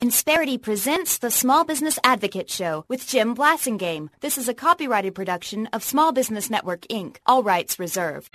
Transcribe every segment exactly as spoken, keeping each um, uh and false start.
Insperity presents the Small Business Advocate Show with Jim Blasingame. This is a copyrighted production of Small Business Network, Incorporated. All rights reserved.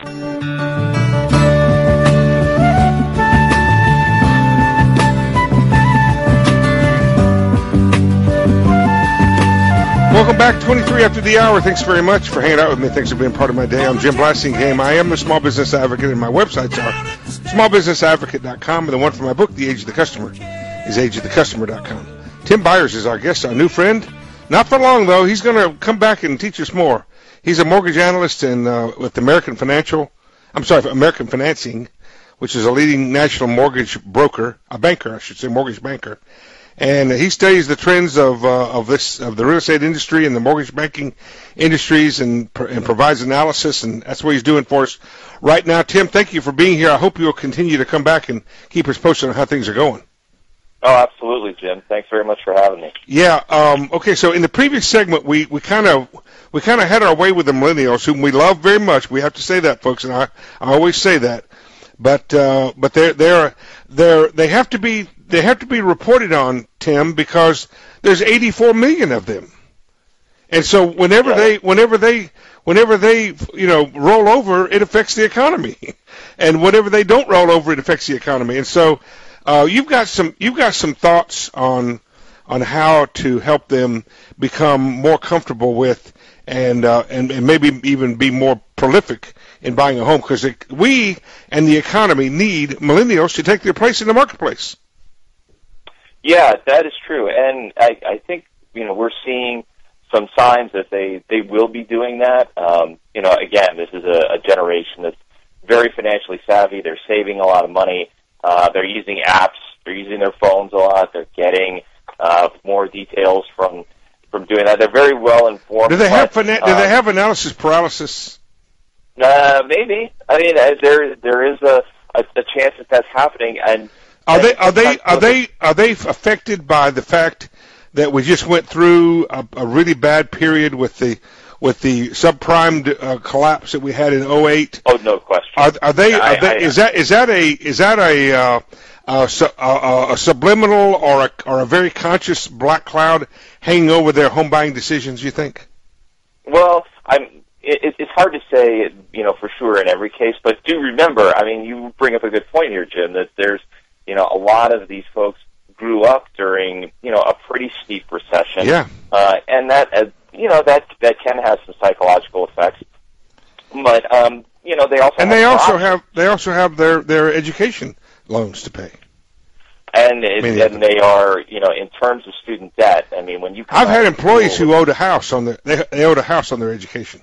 Welcome back, twenty-three after the hour. Thanks very much for hanging out with me. Thanks for being part of my day. I'm Jim Blasingame. I am the Small Business Advocate, and my websites are small business advocate dot com, and the one for my book, The Age of the Customer, is age of the customer dot com. Tim Byers is our guest, our new friend. Not for long, though. He's going to come back and teach us more. He's a mortgage analyst in, uh, with American Financial. I'm sorry, American Financing, which is a leading national mortgage broker, a banker, I should say, mortgage banker. And he studies the trends of uh, of this of the real estate industry and the mortgage banking industries, and and provides analysis, and that's what he's doing for us right now. Tim, thank you for being here. I hope you will continue to come back and keep us posted on how things are going. Oh, absolutely, Jim. Thanks very much for having me. Yeah. Um, okay. So in the previous segment, we we kind of we kind of had our way with the millennials, whom we love very much. We have to say that, folks, and I I always say that. But uh, but they're they're they're they have to be. They have to be reported on, Tim, because there's eighty-four million of them, and so whenever yeah. they, whenever they, whenever they, you know, roll over, it affects the economy, and whenever they don't roll over, it affects the economy. And so, uh, you've got some, you've got some thoughts on, on how to help them become more comfortable with, and uh, and, and maybe even be more prolific in buying a home, because we and the economy need millennials to take their place in the marketplace. Yeah, that is true, and I, I think you know we're seeing some signs that they, they will be doing that. Um, you know, again, this is a, a generation that's very financially savvy. They're saving a lot of money. Uh, they're using apps. They're using their phones a lot. They're getting uh, more details from from doing that. They're very well informed. Do they have but, fina- um, Do they have analysis paralysis? Uh, maybe. I mean, uh, there there is a, a, a chance that that's happening, and. Are they are they are they are they affected by the fact that we just went through a, a really bad period with the with the subprime uh, collapse that we had in oh eight? Oh, no question. Are, are they? I, are they I, is that is that a is that a uh, a, a, a subliminal or a or a very conscious black cloud hanging over their home buying decisions? You think? Well, I'm. It, it's hard to say, you know, for sure in every case, but do remember. I mean, you bring up a good point here, Jim. That there's You know, a lot of these folks grew up during, you know, a pretty steep recession. Yeah. Uh, and that, uh, you know, that that can have some psychological effects. But, um, you know, they also and have they also options. have they also have their, their education loans to pay. And it, Many and they are, you know, in terms of student debt. I mean, when you come I've had out of employees school, who owed a house on their they, they owed a house on their education.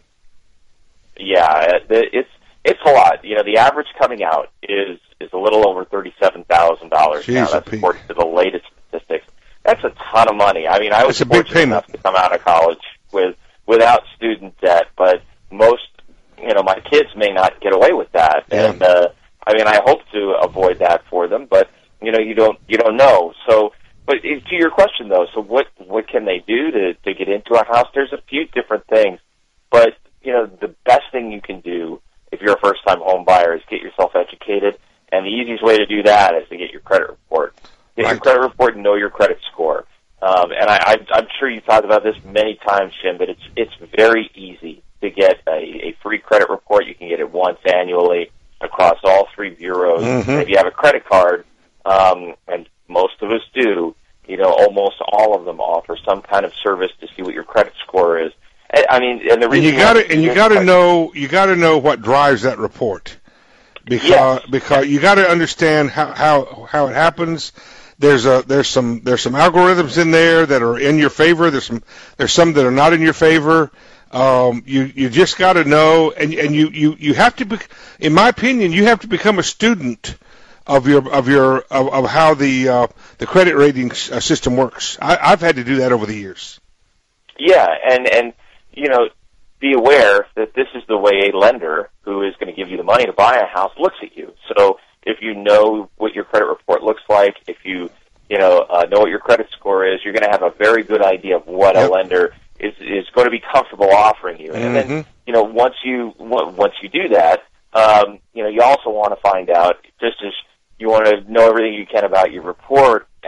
Yeah, it's it's a lot. You know, the average coming out is. is a little over thirty-seven thousand dollars now. That's according to the latest statistics. That's a ton of money. I mean, I was It's a big fortunate payment. enough to come out of college with without student debt, but most, you know, my kids may not get away with that. Yeah. And uh, I mean, I hope to avoid that for them, but you know, you don't you don't know. So, but to your question though, so what what can they do to to get into a house? There's a few different things, but you know, the best thing you can do if you're a first-time home buyer is get yourself educated. And the easiest way to do that is to get your credit report. Get right. your credit report and know your credit score. Um, and I, I, I'm sure you've talked about this many times, Jim, but it's it's very easy to get a, a free credit report. You can get it once annually across all three bureaus. Mm-hmm. If you have a credit card, um, and most of us do, you know, almost all of them offer some kind of service to see what your credit score is. I, I mean, and the And reason you got to and you got to know you got to know what drives that report. Because yes. because you got to understand how, how how it happens. There's a there's some there's some algorithms in there that are in your favor. There's some there's some that are not in your favor. Um, you you just got to know, and and you, you, you have to be, in my opinion, you have to become a student of your of your of, of how the uh, the credit rating system works. I, I've had to do that over the years. Yeah, and and you know. Be aware that this is the way a lender who is going to give you the money to buy a house looks at you. So if you know what your credit report looks like, if you you know uh, know what your credit score is, you're going to have a very good idea of what yep. a lender is is going to be comfortable offering you. And mm-hmm. then you know once you once you do that, um, you know you also want to find out just as you want to know everything you can about your report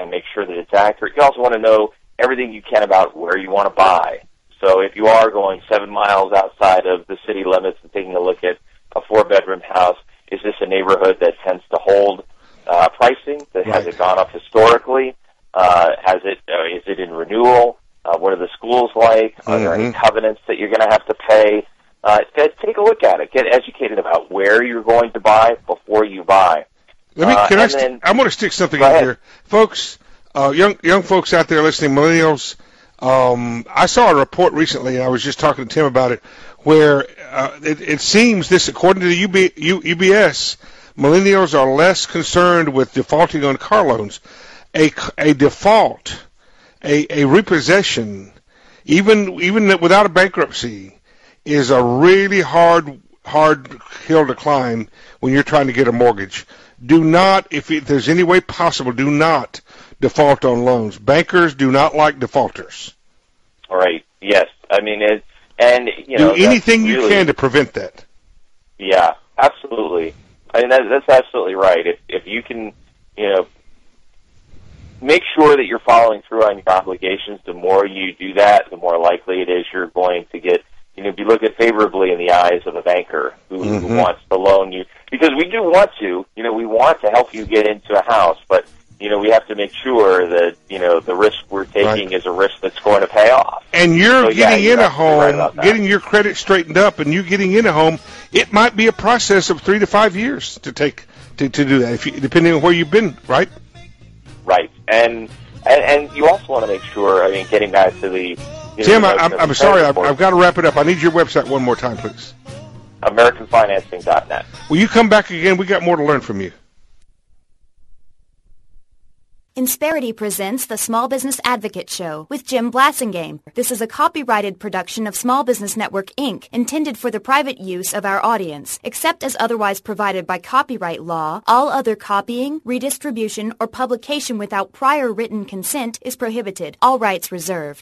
and make sure that it's accurate. You also want to know everything you can about where you want to buy. So if you are going seven miles outside of the city limits and taking a look at a four-bedroom house, is this a neighborhood that tends to hold uh, pricing? That right. Has it gone up historically? Uh, has it? Uh, is it in renewal? Uh, what are the schools like? Are mm-hmm. there any covenants that you're going to have to pay? Uh, take a look at it. Get educated about where you're going to buy before you buy. Let me. Can uh, I? St- then, I'm going to stick something in ahead. here, folks. Uh, young young folks out there listening, millennials. Um, I saw a report recently, and I was just talking to Tim about it, where uh, it, it seems this, according to the U B, U, U B S, millennials are less concerned with defaulting on car loans. A, a default, a, a repossession, even even without a bankruptcy, is a really hard hard hill to climb when you're trying to get a mortgage. Do not, if, if there's any way possible, do not default on loans. Bankers do not like defaulters. All right. Yes. I mean, it, and you know, do anything really, you can to prevent that. Yeah, absolutely. I mean, that, that's absolutely right. If if you can, you know, make sure that you're following through on your obligations. The more you do that, the more likely it is you're going to get, you know, be looked at favorably in the eyes of a banker who, mm-hmm. who wants to loan you. Because we do want to, you know, we want to help you get into a house, but, you know, we have to make sure that, you know, the risk we're taking right. is a risk that's going to pay off. And you're so, getting yeah, in you're a home, right getting your credit straightened up, and you getting in a home, it might be a process of three to five years to take to, to do that, if you, depending on where you've been, right? Right. And, and and you also want to make sure, I mean, getting back to the... You Tim, know, I, I'm, I'm sorry, I've, I've got to wrap it up. I need your website one more time, please. American Financing dot net. Will you come back again? We got more to learn from you. Insperity presents the Small Business Advocate Show with Jim Blasingame. This is a copyrighted production of Small Business Network, Incorporated, intended for the private use of our audience. Except as otherwise provided by copyright law, all other copying, redistribution, or publication without prior written consent is prohibited. All rights reserved.